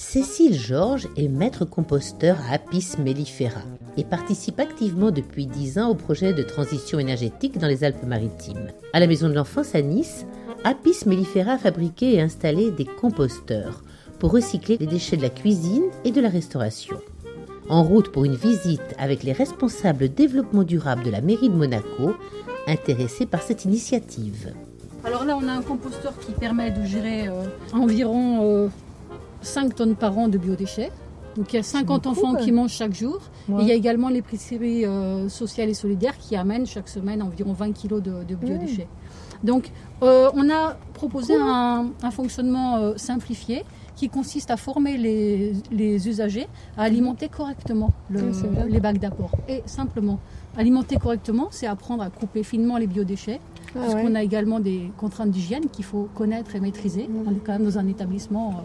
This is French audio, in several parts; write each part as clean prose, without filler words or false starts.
Cécile Georges est maître composteur à Apis mellifera et participe activement depuis 10 ans au projet de transition énergétique dans les Alpes-Maritimes. À la Maison de l'Enfance à Nice, Apis mellifera a fabriqué et installé des composteurs pour recycler les déchets de la cuisine et de la restauration. En route pour une visite avec les responsables développement durable de la mairie de Monaco, intéressés par cette initiative. Alors là, on a un composteur qui permet de gérer environ 5 tonnes par an de biodéchets. Donc il y a 50 enfants qui mangent chaque jour. Ouais. Et il y a également l'épicerie sociale et solidaire qui amène chaque semaine environ 20 kg de biodéchets. Donc on a proposé un fonctionnement simplifié qui consiste à former les usagers à alimenter correctement les bacs d'apport. Et simplement, alimenter correctement, c'est apprendre à couper finement les biodéchets. Parce qu'on a également des contraintes d'hygiène qu'il faut connaître et maîtriser. On est quand même dans un établissement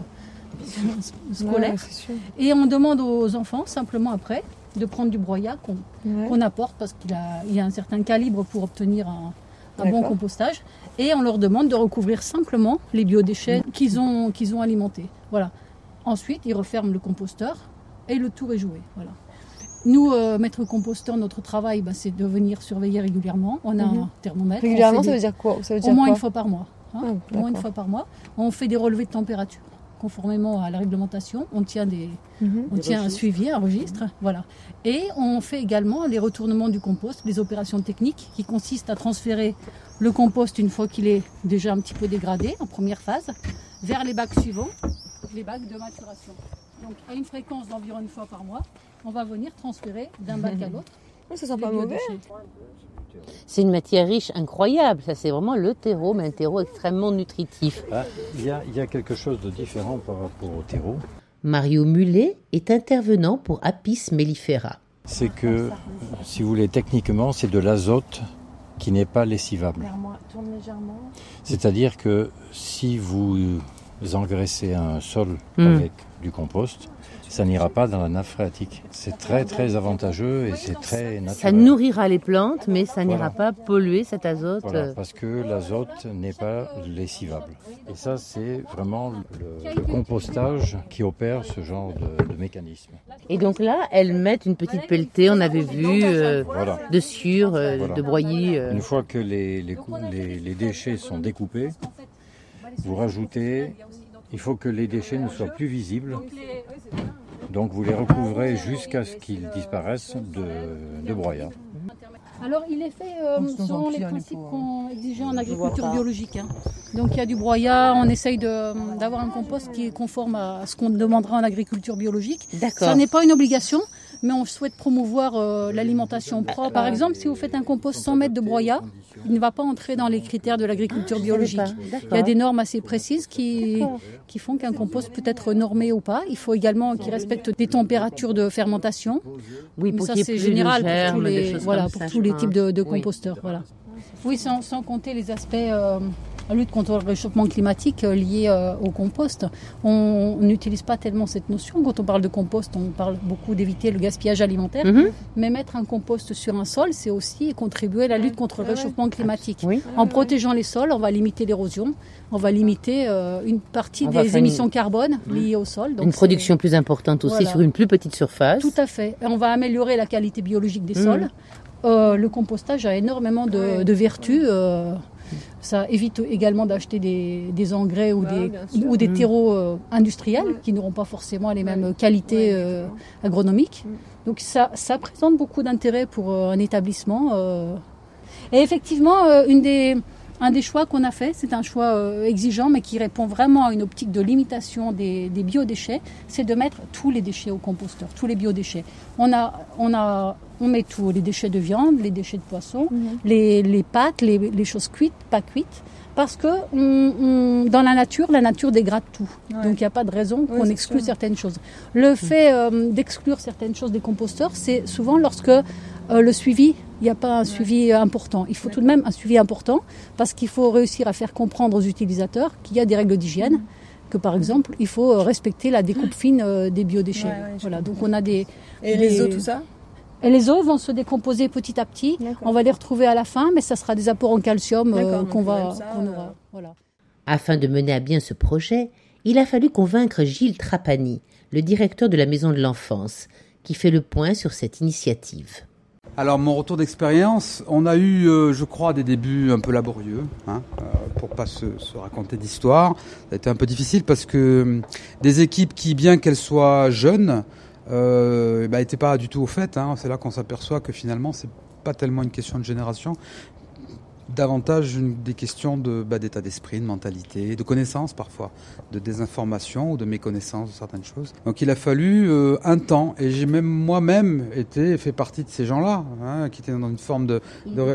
scolaire. Et on demande aux enfants, simplement après, de prendre du broyat qu'on apporte parce qu'il y a un certain calibre pour obtenir un bon compostage. Et on leur demande de recouvrir simplement les biodéchets qu'ils ont alimentés. Voilà. Ensuite, ils referment le composteur et le tour est joué. Voilà. Nous, maître composteur, notre travail, c'est de venir surveiller régulièrement. On a un thermomètre. Régulièrement, ça veut dire quoi? Au moins une fois par mois. Au moins une fois par mois. On fait des relevés de température. Conformément à la réglementation, on tient un suivi, un registre. Voilà. Et on fait également les retournements du compost, les opérations techniques qui consistent à transférer le compost une fois qu'il est déjà un petit peu dégradé, en première phase, vers les bacs suivants, les bacs de maturation. Donc à une fréquence d'environ une fois par mois, on va venir transférer d'un bac à l'autre. Ça sent pas mauvais. C'est une matière riche incroyable, ça c'est vraiment le terreau, mais un terreau extrêmement nutritif. Il y a quelque chose de différent par rapport au terreau. Mario Mullet est intervenant pour Apis mellifera. C'est que, si vous voulez, techniquement, c'est de l'azote qui n'est pas lessivable. C'est-à-dire que si vous engraissez un sol avec du compost, ça n'ira pas dans la nappe phréatique. C'est très très avantageux et c'est très naturel. Ça nourrira les plantes, mais ça n'ira pas polluer cet azote. Voilà, parce que l'azote n'est pas lessivable. Et ça, c'est vraiment le compostage qui opère ce genre de mécanisme. Et donc là, elles mettent une petite pelletée, on avait vu, de sciure, de broyer. Une fois que les déchets sont découpés, vous rajoutez... Il faut que les déchets ne soient plus visibles. Donc vous les recouvrez jusqu'à ce qu'ils disparaissent de broyat. Alors il est fait selon les principes qu'on exigeait en agriculture biologique. Donc il y a du broyat, on essaye d'avoir un compost qui est conforme à ce qu'on demandera en agriculture biologique. D'accord. Ça n'est pas une obligation, mais on souhaite promouvoir l'alimentation propre. Par exemple, si vous faites un compost 100 mètres de broyat, il ne va pas entrer dans les critères de l'agriculture biologique. Il y a des normes assez précises qui font qu'un compost peut être normé ou pas. Il faut également qu'il respecte des températures de fermentation. Oui, mais pour ça qu'il y ait c'est plus général de germes, pour tous les types de composteurs. Voilà. Oui, sans compter les aspects lutte contre le réchauffement climatique lié au compost. On n'utilise pas tellement cette notion. Quand on parle de compost, on parle beaucoup d'éviter le gaspillage alimentaire. Mais mettre un compost sur un sol, c'est aussi contribuer à la lutte contre le réchauffement climatique. Oui. En protégeant les sols, on va limiter l'érosion, on va limiter une partie des émissions carbone liées au sol. Donc une production plus importante aussi sur une plus petite surface. Tout à fait. Et on va améliorer la qualité biologique des sols. Le compostage a énormément de vertus. Ça évite également d'acheter des engrais ou des terreaux industriels qui n'auront pas forcément les mêmes qualités agronomiques. Donc ça présente beaucoup d'intérêt pour un établissement. Et effectivement, un des choix qu'on a fait, c'est un choix exigeant mais qui répond vraiment à une optique de limitation des biodéchets, c'est de mettre tous les déchets au composteur, tous les biodéchets. On met tout, les déchets de viande, les déchets de poisson, les pâtes, les choses cuites, pas cuites, parce que dans la nature dégrade tout. Donc il n'y a pas de raison qu'on exclue certaines choses. Le fait d'exclure certaines choses des composteurs, c'est souvent lorsque le suivi, il n'y a pas un suivi important. Il faut tout de même un suivi important parce qu'il faut réussir à faire comprendre aux utilisateurs qu'il y a des règles d'hygiène, que par exemple, il faut respecter la découpe fine des biodéchets. Voilà, donc on a des... Et les eaux, tout ça ? Et les eaux vont se décomposer petit à petit. On va les retrouver à la fin, mais ça sera des apports en calcium qu'on aura. Voilà. Afin de mener à bien ce projet, Il a fallu convaincre Gilles Trapani, le directeur de la Maison de l'Enfance, qui fait le point sur cette initiative. Alors mon retour d'expérience, on a eu, je crois, des débuts un peu laborieux, pour pas se raconter d'histoire. Ça a été un peu difficile parce que des équipes qui, bien qu'elles soient jeunes, étaient pas du tout au fait. C'est là qu'on s'aperçoit que finalement, c'est pas tellement une question de génération, davantage des questions d'état d'esprit, de mentalité, de connaissances parfois, de désinformation ou de méconnaissance de certaines choses. Donc il a fallu un temps, et j'ai même moi-même fait partie de ces gens-là, qui étaient dans une forme de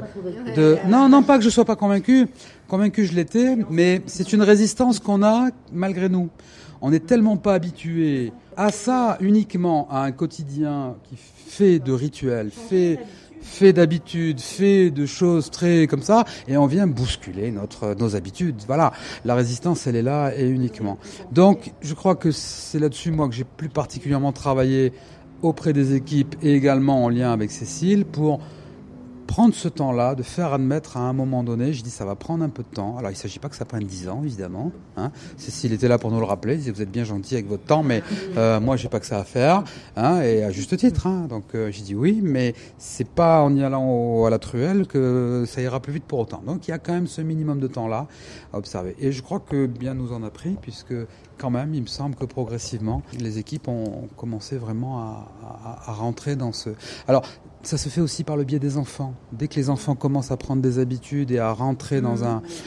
non, pas que je sois pas convaincu je l'étais, mais c'est une résistance qu'on a malgré nous. On n'est tellement pas habitué à ça, uniquement à un quotidien qui fait de rituels, fait d'habitudes, fait de choses très comme ça, et on vient bousculer nos habitudes. Voilà, la résistance, elle est là, et uniquement. Donc, je crois que c'est là-dessus, moi, que j'ai plus particulièrement travaillé auprès des équipes et également en lien avec Cécile pour prendre ce temps-là, de faire admettre à un moment donné, je dis ça va prendre un peu de temps. Alors il ne s'agit pas que ça prenne 10 ans, évidemment. Cécile était là pour nous le rappeler, elle disait vous êtes bien gentil avec votre temps, mais moi j'ai pas que ça à faire, et à juste titre. Donc j'ai dit oui, mais c'est pas en y allant à la truelle que ça ira plus vite pour autant. Donc il y a quand même ce minimum de temps-là à observer. Et je crois que bien nous en a pris, puisque quand même, il me semble que progressivement, les équipes ont commencé vraiment à rentrer dans ce... Alors, ça se fait aussi par le biais des enfants. Dès que les enfants commencent à prendre des habitudes et à rentrer dans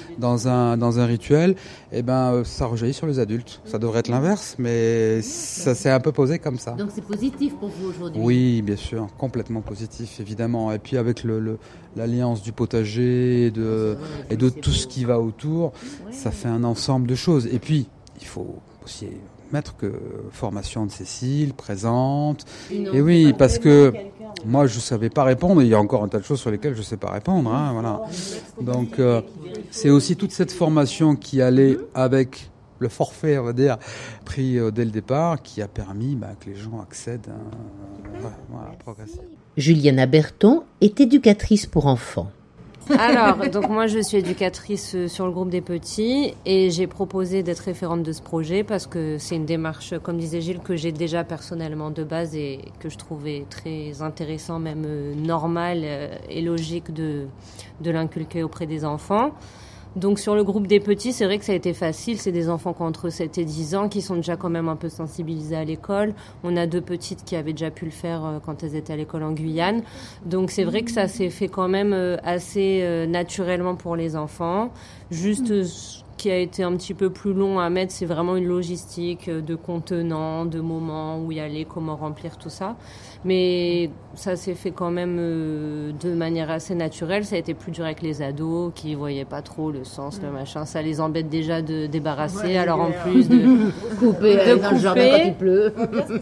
un rituel, ça rejaillit sur les adultes. Ça devrait être l'inverse, mais ça s'est un peu posé comme ça. Donc c'est positif pour vous aujourd'hui? Oui, bien sûr, complètement positif, évidemment. Et puis avec l'alliance du potager et de tout ce qui va autour, ça fait un ensemble de choses. Et puis, il faut aussi mettre que formation de Cécile, présente. Et oui, parce que moi, je ne savais pas répondre. Il y a encore un tas de choses sur lesquelles je ne sais pas répondre. Voilà. Donc, c'est aussi toute cette formation qui allait avec le forfait, on va dire, pris dès le départ, qui a permis que les gens accèdent progressivement. Juliana Berton est éducatrice pour enfants. Alors, donc moi je suis éducatrice sur le groupe des petits et j'ai proposé d'être référente de ce projet parce que c'est une démarche, comme disait Gilles, que j'ai déjà personnellement de base et que je trouvais très intéressant, même normal et logique de l'inculquer auprès des enfants. Donc sur le groupe des petits, c'est vrai que ça a été facile. C'est des enfants qui ont entre 7 et 10 ans qui sont déjà quand même un peu sensibilisés à l'école. On a 2 petites qui avaient déjà pu le faire quand elles étaient à l'école en Guyane. Donc c'est vrai que ça s'est fait quand même assez naturellement pour les enfants. Juste qui a été un petit peu plus long à mettre, c'est vraiment une logistique de contenants, de moments où y aller, comment remplir tout ça. Mais ça s'est fait quand même de manière assez naturelle. Ça a été plus dur avec les ados qui voyaient pas trop le sens, le machin. Ça les embête déjà de débarrasser, alors en plus de couper dans le jardin quand il pleut.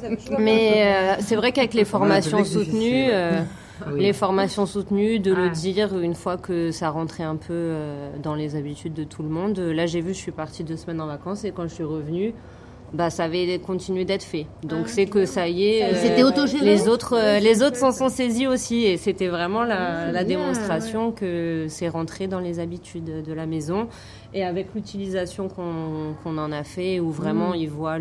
Mais c'est vrai qu'avec les formations soutenues... Les formations soutenues, de le dire une fois que ça rentrait un peu dans les habitudes de tout le monde. Là, j'ai vu, je suis partie 2 semaines en vacances et quand je suis revenue, ça avait continué d'être fait. Donc c'est que ça y est, c'était autogéré. Les autres s'en sont saisis aussi et c'était vraiment la démonstration que c'est rentré dans les habitudes de la maison. Et avec l'utilisation qu'on en a fait, où vraiment ils voient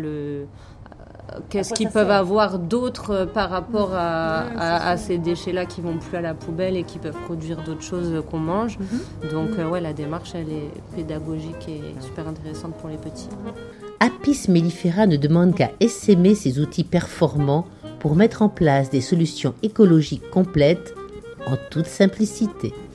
qu'est-ce qu'ils peuvent avoir d'autre par rapport à ces déchets-là qui vont plus à la poubelle et qui peuvent produire d'autres choses qu'on mange. Donc la démarche, elle est pédagogique et super intéressante pour les petits. Apis mellifera ne demande qu'à essaimer ces outils performants pour mettre en place des solutions écologiques complètes en toute simplicité.